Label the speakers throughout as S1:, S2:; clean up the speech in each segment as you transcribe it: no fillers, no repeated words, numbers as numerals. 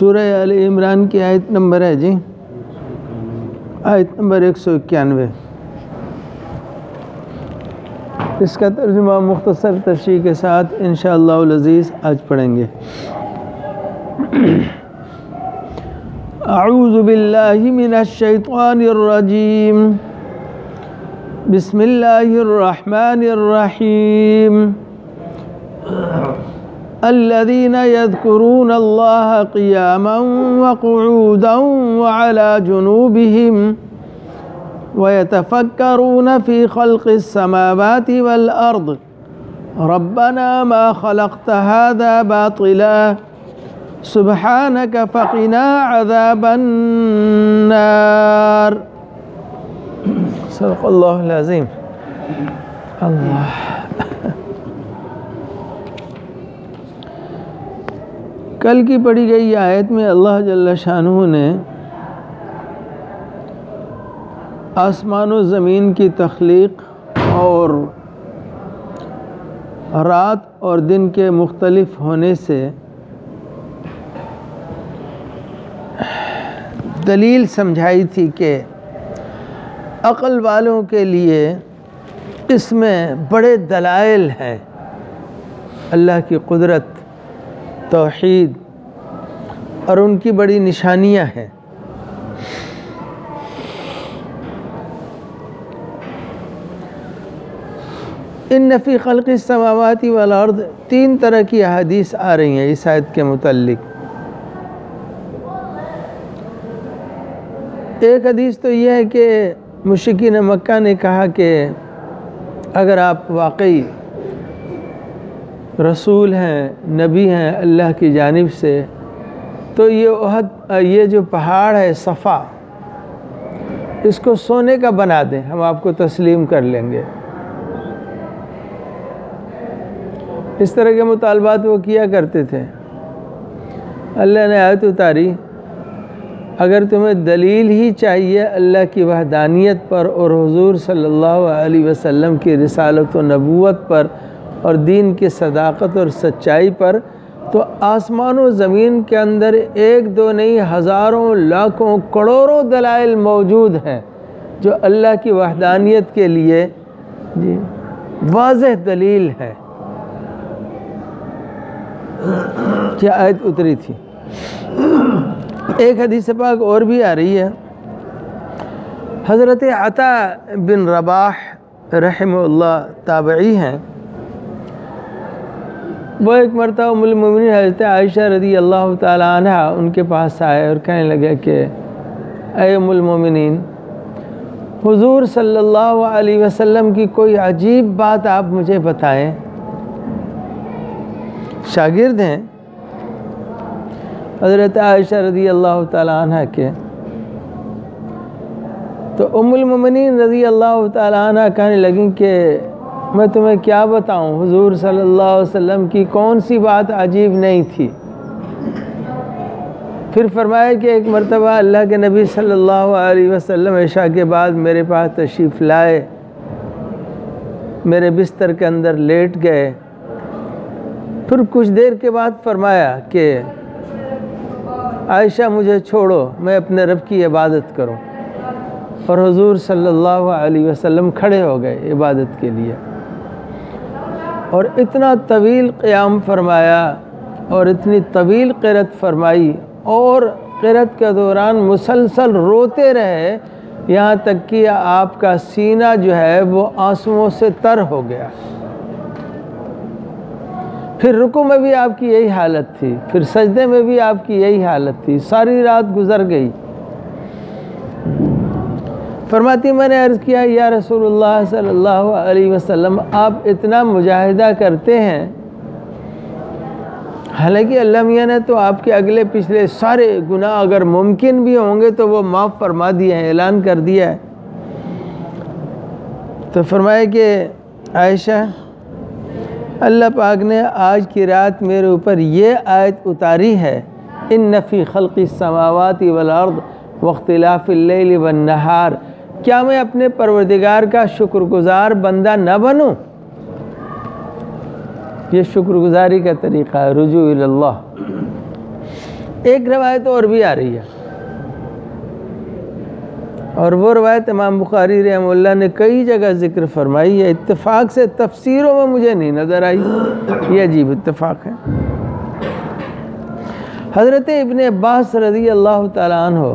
S1: سورہ آل عمران کی آیت نمبر ہے جی، آیت نمبر 191۔ اس کا ترجمہ مختصر تشریح کے ساتھ انشاءاللہ العزیز آج پڑھیں گے۔ اعوذ باللہ من الشیطان الرجیم، بسم اللہ الرحمن الرحیم۔ الذين يذكرون الله قياما وقعودا وعلى جنوبهم ويتفكرون في خلق السماوات والأرض ربنا ما خلقت هذا باطلا سبحانك فقنا عذاب النار۔ صدق اللہ العظیم۔ اللہ کل کی پڑھی گئی آیت میں اللہ جل شانہ نے آسمان و زمین کی تخلیق اور رات اور دن کے مختلف ہونے سے دلیل سمجھائی تھی کہ عقل والوں کے لیے اس میں بڑے دلائل ہیں، اللہ کی قدرت، توحید اور ان کی بڑی نشانیاں ہیں۔ ان فی خلق السماوات والارض، تین طرح کی احادیث آ رہی ہیں اس آیت کے متعلق۔ ایک حدیث تو یہ ہے کہ مشرکین مکہ نے کہا کہ اگر آپ واقعی رسول ہیں، نبی ہیں اللہ کی جانب سے، تو یہ احد، یہ جو پہاڑ ہے صفا، اس کو سونے کا بنا دیں، ہم آپ کو تسلیم کر لیں گے۔ اس طرح کے مطالبات وہ کیا کرتے تھے۔ اللہ نے آیت اتاری، اگر تمہیں دلیل ہی چاہیے اللہ کی وحدانیت پر اور حضور صلی اللہ علیہ وسلم کی رسالت و نبوت پر اور دین کی صداقت اور سچائی پر، تو آسمان و زمین کے اندر ایک دو نہیں، ہزاروں لاکھوں کروڑوں دلائل موجود ہیں جو اللہ کی وحدانیت کے لیے واضح دلیل ہے۔ کیا آیت اتری تھی۔ ایک حدیث پاک اور بھی آ رہی ہے، حضرت عطا بن رباح رحمہ اللہ تابعی ہیں، وہ ایک مرتبہ ام المومنین حضرت عائشہ رضی اللہ تعالی عنہ ان کے پاس آئے اور کہنے لگے کہ اے ام المومنین، حضور صلی اللہ علیہ وسلم کی کوئی عجیب بات آپ مجھے بتائیں۔ شاگرد ہیں حضرت عائشہ رضی اللہ تعالی عنہ کے، تو ام المومنین رضی اللہ تعالی عنہ کہنے لگیں کہ میں تمہیں کیا بتاؤں، حضور صلی اللہ علیہ وسلم کی کون سی بات عجیب نہیں تھی۔ پھر فرمایا کہ ایک مرتبہ اللہ کے نبی صلی اللہ علیہ وسلم عشاء کے بعد میرے پاس تشریف لائے، میرے بستر کے اندر لیٹ گئے، پھر کچھ دیر کے بعد فرمایا کہ عائشہ مجھے چھوڑو، میں اپنے رب کی عبادت کروں، اور حضور صلی اللہ علیہ وسلم کھڑے ہو گئے عبادت کے لیے، اور اتنا طویل قیام فرمایا اور اتنی طویل قرأت فرمائی، اور قرأت کے دوران مسلسل روتے رہے، یہاں تک کہ آپ کا سینہ جو ہے وہ آنسوؤں سے تر ہو گیا۔ پھر رکوع میں بھی آپ کی یہی حالت تھی، پھر سجدے میں بھی آپ کی یہی حالت تھی، ساری رات گزر گئی۔ فرماتی میں نے عرض کیا یا رسول اللہ صلی اللہ علیہ وسلم، آپ اتنا مجاہدہ کرتے ہیں، حالانکہ اللہ میاں نے تو آپ کے اگلے پچھلے سارے گناہ اگر ممکن بھی ہوں گے تو وہ معاف فرما دیے ہیں، اعلان کر دیا ہے۔ تو فرمایا کہ عائشہ، اللہ پاک نے آج کی رات میرے اوپر یہ آیت اتاری ہے، ان فی خلق السماوات والارض واختلاف اللیل والنہار، کیا میں اپنے پروردگار کا شکر گزار بندہ نہ بنوں؟ یہ شکر گزاری کا طریقہ ہے، رجوع اللہ۔ ایک روایت اور بھی آ رہی ہے، اور وہ روایت امام بخاری رحمہ اللہ نے کئی جگہ ذکر فرمائی ہے، اتفاق سے تفسیروں میں مجھے نہیں نظر آئی، یہ عجیب اتفاق ہے۔ حضرت ابن عباس رضی اللہ تعالیٰ عنہ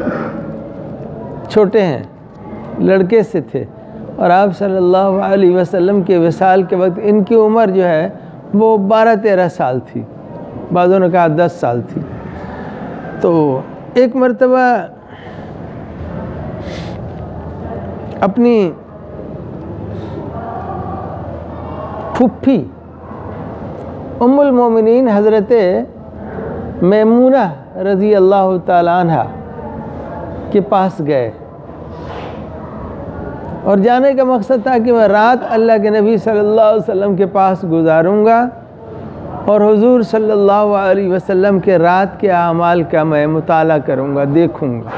S1: چھوٹے ہیں، لڑکے سے تھے، اور آپ صلی اللہ علیہ وسلم کے وصال کے وقت ان کی عمر جو ہے وہ 12-13 سال تھی، بعضوں نے کہا 10 سال تھی۔ تو ایک مرتبہ اپنی پھپھی ام المومنین حضرت میمونہ رضی اللہ تعالیٰ عنہ کے پاس گئے، اور جانے کا مقصد تھا کہ میں رات اللہ کے نبی صلی اللہ علیہ وسلم کے پاس گزاروں گا، اور حضور صلی اللہ علیہ وسلم کے رات کے اعمال کا میں مطالعہ کروں گا، دیکھوں گا۔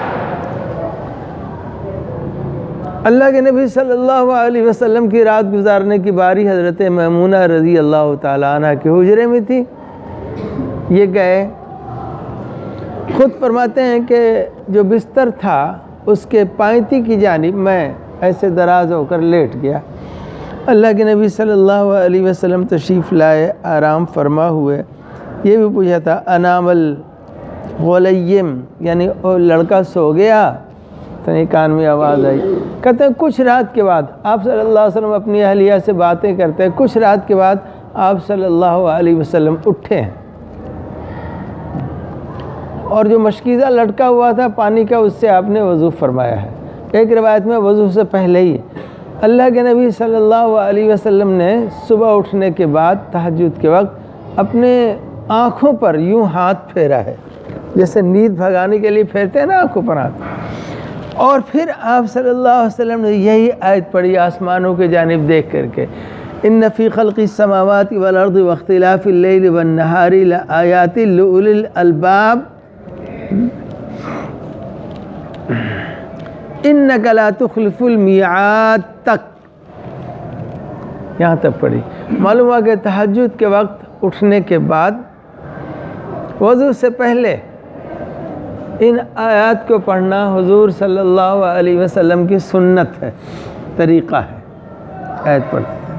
S1: اللہ کے نبی صلی اللہ علیہ وسلم کی رات گزارنے کی باری حضرت میمونہ رضی اللہ تعالیٰ عنہ کے حجرے میں تھی۔ یہ گئے، خود فرماتے ہیں کہ جو بستر تھا اس کے پائنتی کی جانب میں ایسے دراز ہو کر لیٹ گیا۔ اللہ کے نبی صلی اللہ علیہ وسلم تشریف لائے، آرام فرما ہوئے، یہ بھی پوچھا تھا انام الغلیم، یعنی وہ لڑکا سو گیا؟ تو یہ کان میں آواز آئی، کہتے ہیں کچھ رات کے بعد آپ صلی اللہ علیہ وسلم اپنی اہلیہ سے باتیں کرتے ہیں، کچھ رات کے بعد آپ صلی اللہ علیہ وسلم اٹھے ہیں، اور جو مشکیزہ لٹکا ہوا تھا پانی کا اس سے آپ نے وضو فرمایا ہے۔ ایک روایت میں وضو سے پہلے ہی اللہ کے نبی صلی اللہ علیہ وسلم نے صبح اٹھنے کے بعد تہجد کے وقت اپنے آنکھوں پر یوں ہاتھ پھیرا ہے، جیسے نیند بھگانے کے لیے پھیرتے ہیں نا آنکھوں پر ہاتھ، اور پھر آپ صلی اللہ علیہ وسلم نے یہی آیت پڑھی آسمانوں کے جانب دیکھ کر کے، ان فی خلق السماوات والارض واختلاف اللیل والنہار لآیات لأولی الالباب انک لا تخلف المیعاد تک، یہاں تک پڑھی۔ معلوم ہوا کہ تہجد کے وقت اٹھنے کے بعد وضو سے پہلے ان آیات کو پڑھنا حضور صلی اللہ علیہ وسلم کی سنت ہے، طریقہ ہے، آیت پڑھتے ہیں۔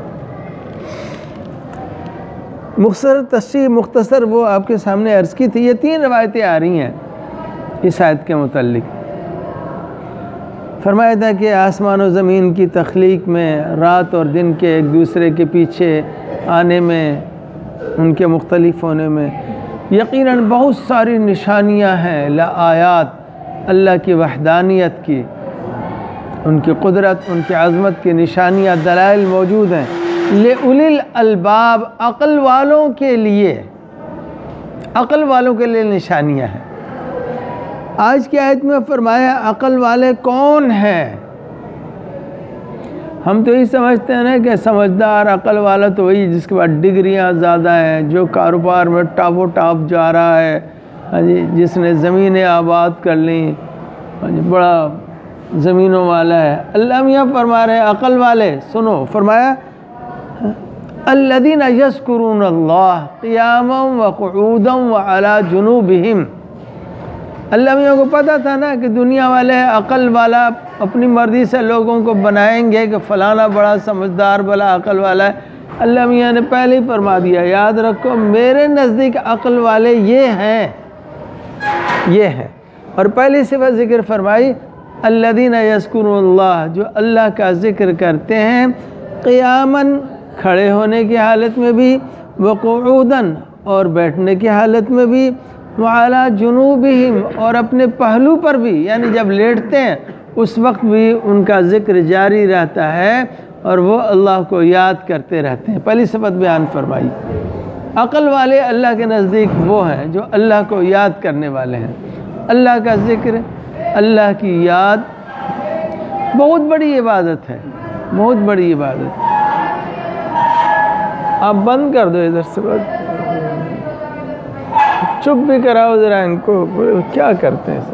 S1: مختصر وہ آپ کے سامنے عرض کی تھی۔ یہ 3 روایتیں آ رہی ہیں اس آیت کے متعلق۔ فرمایا تھا کہ آسمان و زمین کی تخلیق میں، رات اور دن کے ایک دوسرے کے پیچھے آنے میں، ان کے مختلف ہونے میں یقیناً بہت ساری نشانیاں ہیں، لآیات، اللہ کی وحدانیت کی، ان کی قدرت، ان کی عظمت کی نشانیاں، دلائل موجود ہیں، لأولی الالباب، عقل والوں کے لیے، عقل والوں کے لیے نشانیاں ہیں۔ آج کی آیت میں فرمایا عقل والے کون ہیں؟ ہم تو یہ سمجھتے ہیں نا کہ سمجھدار عقل والا تو وہی جس کے پاس ڈگریاں زیادہ ہیں، جو کاروبار میں ٹاپ و ٹاپ جا رہا ہے، جس نے زمینیں آباد کر لیں، بڑا زمینوں والا ہے۔ اللہ میاں فرما رہے ہیں عقل والے سنو، فرمایا الذین یذکرون اللہ قیاما وقعودا وعلی جنوبہم۔ اللہ میاں کو پتہ تھا نا کہ دنیا والے عقل والا اپنی مرضی سے لوگوں کو بنائیں گے کہ فلانا بڑا سمجھدار بلا عقل والا ہے۔ اللہ میاں نے پہلے ہی فرما دیا، یاد رکھو میرے نزدیک عقل والے یہ ہیں، یہ ہیں۔ اور پہلی صفت ذکر فرمائی الذین یذکرون اللہ، جو اللہ کا ذکر کرتے ہیں، قیاماً، کھڑے ہونے کی حالت میں بھی، وقعوداً، اور بیٹھنے کی حالت میں بھی، وعلی جنوبہم، اور اپنے پہلو پر بھی، یعنی جب لیٹتے ہیں اس وقت بھی ان کا ذکر جاری رہتا ہے اور وہ اللہ کو یاد کرتے رہتے ہیں۔ پہلی صفت بیان فرمائی، عقل والے اللہ کے نزدیک وہ ہیں جو اللہ کو یاد کرنے والے ہیں۔ اللہ کا ذکر، اللہ کی یاد بہت بڑی عبادت ہے، بہت بڑی عبادت۔ آپ بند کر دو ادھر سے بات، چپ بھی کراؤ ذرا ان کو، کیا کرتے ہیں سب۔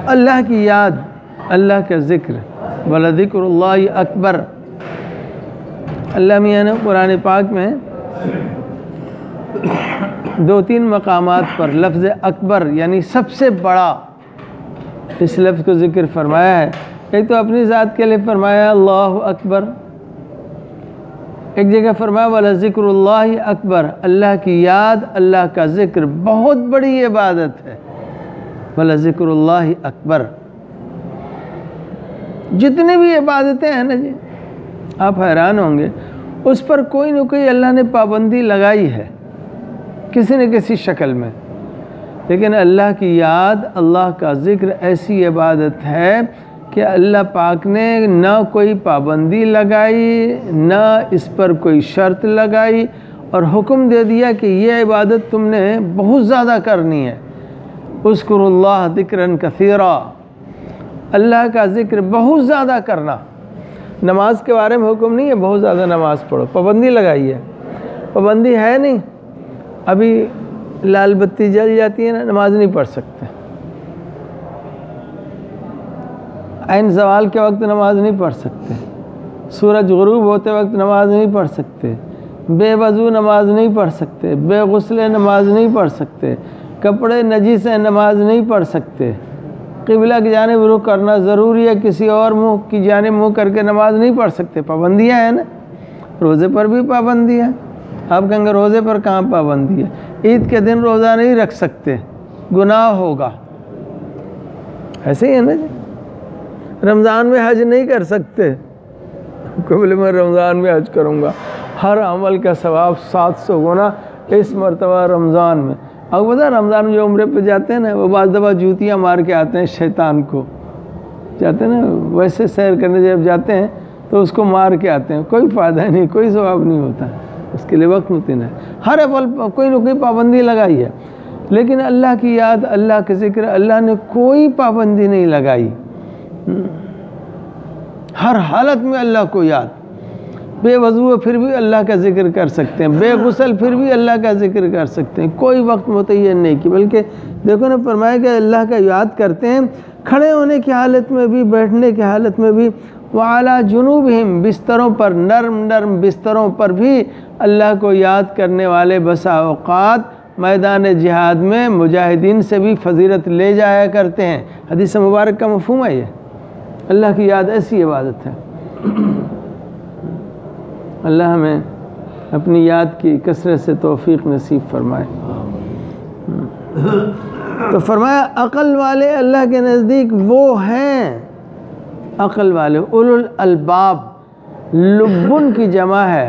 S1: اللہ کی یاد، اللہ کا ذکر، وَلَذِكْرُ اللَّهِ اکبر۔ اللہ میاں نے قرآن پاک میں 2-3 مقامات پر لفظ اکبر یعنی سب سے بڑا اس لفظ کو ذکر فرمایا ہے۔ ایک تو اپنی ذات کے لیے فرمایا اللہ اکبر، ایک جگہ فرمایا وَلَذِكْرُ اللَّهِ اکبر، اللہ کی یاد، اللہ کا ذکر بہت بڑی عبادت ہے۔ وَلَذِكْرُ اللَّهِ اکبر۔ جتنی بھی عبادتیں ہیں نا جی، آپ حیران ہوں گے، اس پر کوئی نہ کوئی اللہ نے پابندی لگائی ہے کسی نہ کسی شکل میں، لیکن اللہ کی یاد، اللہ کا ذکر ایسی عبادت ہے کہ اللہ پاک نے نہ کوئی پابندی لگائی، نہ اس پر کوئی شرط لگائی، اور حکم دے دیا کہ یہ عبادت تم نے بہت زیادہ کرنی ہے۔ اذکروا اللہ ذکرا کثیرا، اللہ کا ذکر بہت زیادہ کرنا۔ نماز کے بارے میں حکم نہیں ہے بہت زیادہ نماز پڑھو، پابندی لگائی ہے، پابندی ہے نہیں۔ ابھی لال بتی جل جاتی ہے نا، نماز نہیں پڑھ سکتے، عین زوال کے وقت نماز نہیں پڑھ سکتے، سورج غروب ہوتے وقت نماز نہیں پڑھ سکتے، بے وضو نماز نہیں پڑھ سکتے، بے غسل نماز نہیں پڑھ سکتے، کپڑے نجیس ہیں نماز نہیں پڑھ سکتے، قبلہ کی جانب رخ کرنا ضروری ہے، کسی اور منہ کی جانب منہ کر کے نماز نہیں پڑھ سکتے، پابندیاں ہیں نا۔ روزے پر بھی پابندی ہے، آپ کہیں گے روزے پر کہاں پابندی ہے؟ عید کے دن روزہ نہیں رکھ سکتے، گناہ ہوگا، ایسے ہی ہے نا جی۔ رمضان میں حج نہیں کر سکتے، قبل میں رمضان میں حج کروں گا، ہر عمل کا ثواب 700 گنا اس مرتبہ رمضان میں۔ اب پتہ رمضان میں جو عمرے پہ جاتے ہیں نا، وہ بعض دفعہ جوتیاں مار کے آتے ہیں شیطان کو، جاتے ہیں نا ویسے سیر کرنے جب جاتے ہیں تو اس کو مار کے آتے ہیں، کوئی فائدہ نہیں، کوئی ثواب نہیں ہوتا، اس کے لیے وقت متن ہے۔ ہر عمل کوئی نہ کوئی پابندی لگائی ہے، لیکن اللہ کی یاد، اللہ کا ذکر، اللہ نے کوئی پابندی نہیں لگائی۔ ہر حالت میں اللہ کو یاد، بے وضو پھر بھی اللہ کا ذکر کر سکتے ہیں، بے غسل پھر بھی اللہ کا ذکر کر سکتے ہیں، کوئی وقت متعین نہیں کی، بلکہ دیکھو نا فرمایا کہ اللہ کا یاد کرتے ہیں کھڑے ہونے کی حالت میں بھی، بیٹھنے کی حالت میں بھی، وعلی جنوبہم، بستروں پر، نرم نرم بستروں پر بھی اللہ کو یاد کرنے والے بسا اوقات میدان جہاد میں مجاہدین سے بھی فضیلت لے جایا کرتے ہیں۔ حدیث مبارک کا مفہوم ہے یہ، اللہ کی یاد ایسی عبادت ہے۔ اللہ ہمیں اپنی یاد کی کثرت سے توفیق نصیب فرمائے۔ تو فرمایا عقل والے اللہ کے نزدیک وہ ہیں، عقل والے، اولو الالباب، لبن کی جمع ہے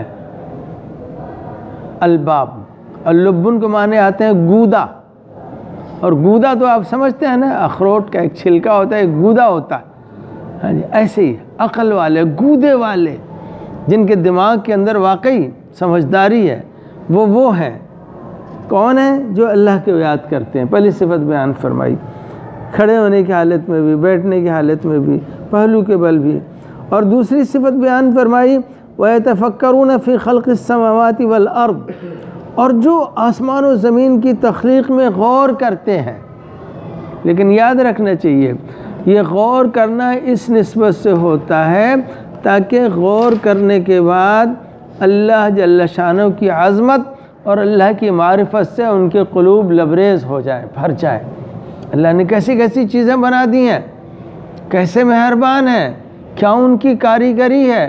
S1: الباب، اور لبن کے معنی آتے ہیں گودا، اور گودا تو آپ سمجھتے ہیں نا، اخروٹ کا ایک چھلکا ہوتا ہے، ایک گودا ہوتا ہے، ہاں جی، ایسے ہی عقل والے، گودے والے، جن کے دماغ کے اندر واقعی سمجھداری ہے، وہ ہیں۔ کون ہیں؟ جو اللہ کو یاد کرتے ہیں۔ پہلی صفت بیان فرمائی، کھڑے ہونے کی حالت میں بھی، بیٹھنے کی حالت میں بھی، پہلو کے بل بھی۔ اور دوسری صفت بیان فرمائی وَيَتَفَكَّرُونَ فِي خَلْقِ السَّمَاوَاتِ وَالْأَرْضِ، اور جو آسمان و زمین کی تخلیق میں غور کرتے ہیں۔ لیکن یاد رکھنا چاہیے، یہ غور کرنا اس نسبت سے ہوتا ہے تاکہ غور کرنے کے بعد اللہ جل شانہ کی عظمت اور اللہ کی معرفت سے ان کے قلوب لبریز ہو جائیں، بھر جائیں۔ اللہ نے کیسی کیسی چیزیں بنا دی ہیں، کیسے مہربان ہیں، کیا ان کی کاریگری ہے،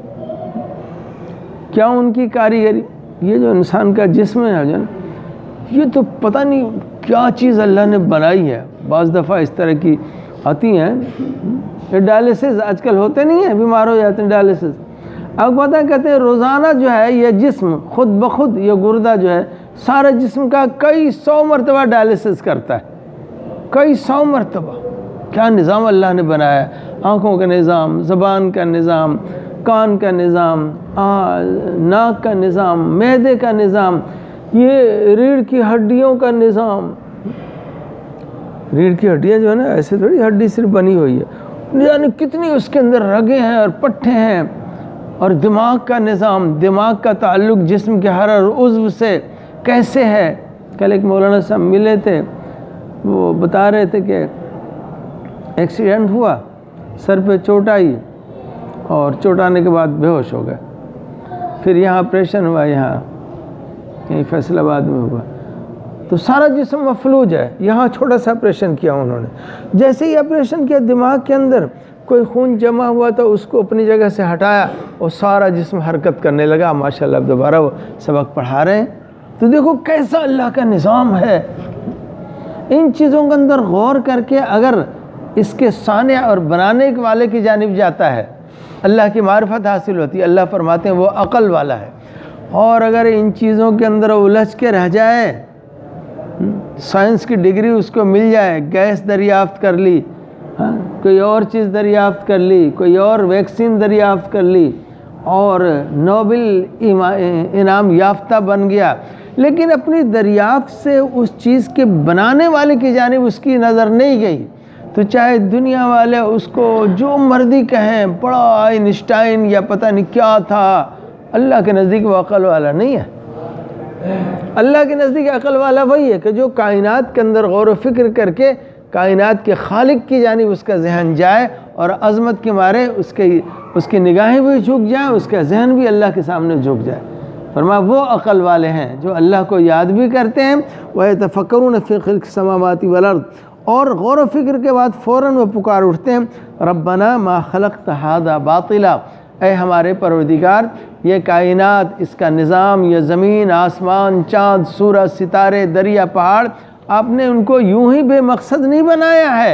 S1: کیا ان کی کاریگری۔ یہ جو انسان کا جسم ہے نا، یہ تو پتہ نہیں کیا چیز اللہ نے بنائی ہے۔ بعض دفعہ اس طرح کی آتی ہیں، یہ ڈائلسس آج کل ہوتے نہیں ہیں، بیمار ہو جاتے ہیں ڈائلسس۔ اب پتہ کہتے ہیں روزانہ جو ہے یہ جسم خود بخود، یہ گردہ جو ہے سارے جسم کا کئی 100 مرتبہ ڈائلسس کرتا ہے، کئی 100 مرتبہ۔ کیا نظام اللہ نے بنایا ہے، آنکھوں کا نظام، زبان کا نظام، کان کا نظام، ناک کا نظام، معدے کا نظام، یہ ریڑھ کی ہڈیوں کا نظام۔ ریڑھ کی ہڈیاں جو ہے نا، ایسے تھوڑی ہڈی صرف بنی ہوئی ہے، یعنی کتنی اس کے اندر رگیں ہیں اور پٹھے ہیں۔ اور دماغ کا نظام، دماغ کا تعلق جسم کے ہر عضو سے کیسے ہے۔ کل ایک مولانا صاحب ملے تھے، وہ بتا رہے تھے کہ ایکسیڈنٹ ہوا، سر پہ چوٹ آئی اور چوٹ آنے کے بعد بے ہوش ہو گئے، پھر یہاں آپریشن ہوا، یہاں کہیں فیصل آباد میں ہوا، تو سارا جسم مفلوج ہے، یہاں چھوٹا سا آپریشن کیا انہوں نے، جیسے ہی آپریشن کیا دماغ کے اندر کوئی خون جمع ہوا تو اس کو اپنی جگہ سے ہٹایا اور سارا جسم حرکت کرنے لگا، ماشاءاللہ اب دوبارہ وہ سبق پڑھا رہے ہیں۔ تو دیکھو کیسا اللہ کا نظام ہے، ان چیزوں کے اندر غور کر کے اگر اس کے صانع اور بنانے والے کی جانب جاتا ہے اللہ کی معرفت حاصل ہوتی ہے۔ اللہ فرماتے ہیں وہ عقل والا ہے، اور اگر ان چیزوں کے اندر الجھ کے رہ جائے، سائنس کی ڈگری اس کو مل جائے، گیس دریافت کر لی، کوئی اور چیز دریافت کر لی، کوئی اور ویکسین دریافت کر لی اور نوبل انعام یافتہ بن گیا، لیکن اپنی دریافت سے اس چیز کے بنانے والے کی جانب اس کی نظر نہیں گئی، تو چاہے دنیا والے اس کو جو مرضی کہیں، بڑا آئنسٹائن یا پتہ نہیں کیا تھا، اللہ کے نزدیک وہ عقل والا نہیں ہے۔ اللہ کے نزدیک عقل والا وہی ہے کہ جو کائنات کے اندر غور و فکر کر کے کائنات کے خالق کی جانب اس کا ذہن جائے اور عظمت کے مارے اس کی نگاہیں بھی جھک جائیں، اس کا ذہن بھی اللہ کے سامنے جھک جائے۔ فرمایا وہ عقل والے ہیں جو اللہ کو یاد بھی کرتے ہیں، وَيَتَفَكَّرُونَ فِي خَلْقِ السَّمَاوَاتِ وَالْأَرْضِ، اور غور و فکر کے بعد فوراً وہ پکار اٹھتے ہیں، رَبَّنَا مَا خَلَقْتَ هَذَا بَاطِلًا، اے ہمارے پروردگار یہ کائنات، اس کا نظام، یہ زمین، آسمان، چاند، سورج، ستارے، دریا، پہاڑ، آپ نے ان کو یوں ہی بے مقصد نہیں بنایا ہے۔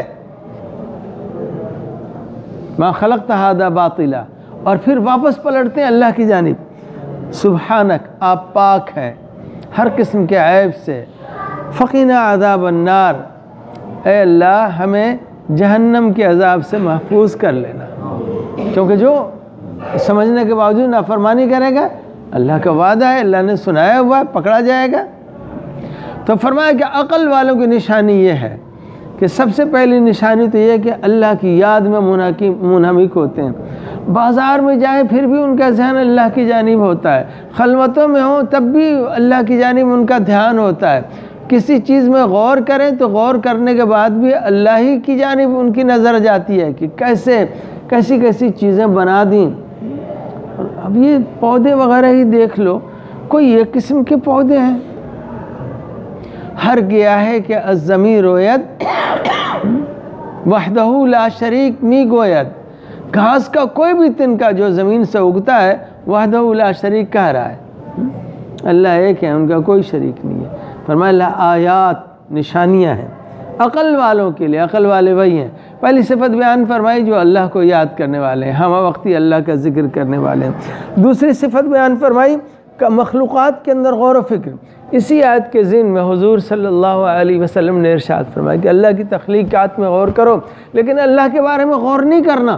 S1: ما خلقت هذا باطلا، اور پھر واپس پلٹتے ہیں اللہ کی جانب، سبحانک، آپ پاک ہیں ہر قسم کے عیب سے، فقنا عذاب النار، اے اللہ ہمیں جہنم کے عذاب سے محفوظ کر لینا، کیونکہ جو سمجھنے کے باوجود نافرمانی کرے گا، اللہ کا وعدہ ہے، اللہ نے سنایا ہوا ہے، پکڑا جائے گا۔ تو فرمایا کہ عقل والوں کی نشانی یہ ہے کہ سب سے پہلی نشانی تو یہ ہے کہ اللہ کی یاد میں منہمک ہوتے ہیں، بازار میں جائیں پھر بھی ان کا ذہن اللہ کی جانب ہوتا ہے، خلوتوں میں ہوں تب بھی اللہ کی جانب ان کا دھیان ہوتا ہے، کسی چیز میں غور کریں تو غور کرنے کے بعد بھی اللہ ہی کی جانب ان کی نظر جاتی ہے کہ کیسی چیزیں بنا دیں۔ اب یہ پودے وغیرہ ہی دیکھ لو، کوئی ایک قسم کے پودے ہیں، ہر گیا ہے کہ الضمیر رویت وحدہ لا شریک می گوید، گھاس کا کوئی بھی تنکا جو زمین سے اگتا ہے وحدہ لا شریک کہہ رہا ہے، اللہ ایک ہے، ان کا کوئی شریک نہیں ہے۔ فرمایا آیات، نشانیاں ہیں عقل والوں کے لیے، عقل والے وہی ہیں۔ پہلی صفت بیان فرمائی جو اللہ کو یاد کرنے والے ہیں، ہمہ وقتی اللہ کا ذکر کرنے والے ہیں۔ دوسری صفت بیان فرمائی کہ مخلوقات کے اندر غور و فکر۔ اسی آیت کے ذہن میں حضور صلی اللہ علیہ وسلم نے ارشاد فرمایا کہ اللہ کی تخلیقات میں غور کرو، لیکن اللہ کے بارے میں غور نہیں کرنا،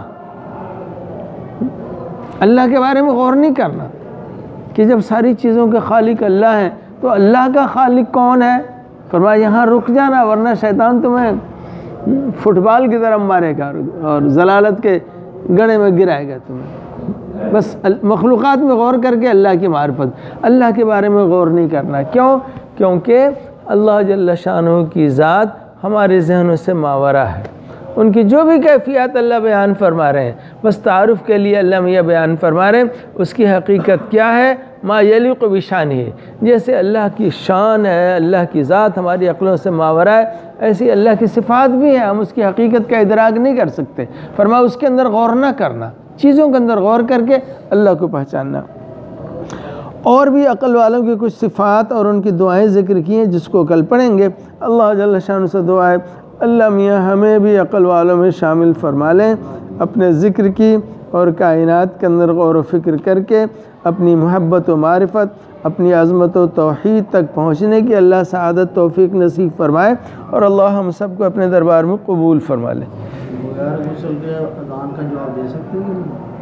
S1: اللہ کے بارے میں غور نہیں کرنا کہ جب ساری چیزوں کے خالق اللہ ہیں تو اللہ کا خالق کون ہے؟ فرمایا یہاں رک جانا ورنہ شیطان تمہیں فٹ بال کی طرح مارے گا اور ضلالت کے گڑھے میں گرائے گا تمہیں۔ بس مخلوقات میں غور کر کے اللہ کی معرفت، اللہ کے بارے میں غور نہیں کرنا۔ کیوں؟ کیونکہ اللہ جل شانہ کی ذات ہمارے ذہنوں سے ماورا ہے، ان کی جو بھی کیفیات اللہ بیان فرما رہے ہیں بس تعارف کے لیے اللہ میاں بیان فرما رہے ہیں، اس کی حقیقت کیا ہے؟ ما یلیق بشانہ، جیسے اللہ کی شان ہے، اللہ کی ذات ہماری عقلوں سے ماورا ہے، ایسی اللہ کی صفات بھی ہیں، ہم اس کی حقیقت کا ادراک نہیں کر سکتے۔ فرمایا اس کے اندر غور نہ کرنا، چیزوں کے اندر غور کر کے اللہ کو پہچاننا۔ اور بھی عقل والوں کی کچھ صفات اور ان کی دعائیں ذکر کی ہیں جس کو کل پڑھیں گے۔ اللہ جل شانہ سے دعا ہے اللہ میاں ہمیں بھی عقل والوں میں شامل فرما لیں، اپنے ذکر کی اور کائنات کے اندر غور و فکر کر کے اپنی محبت و معرفت، اپنی عظمت و توحید تک پہنچنے کی اللہ سعادت توفیق نصیب فرمائے، اور اللہ ہم سب کو اپنے دربار میں قبول فرما لے۔
S2: غسل کے اذان کا جواب دے سکتے ہیں؟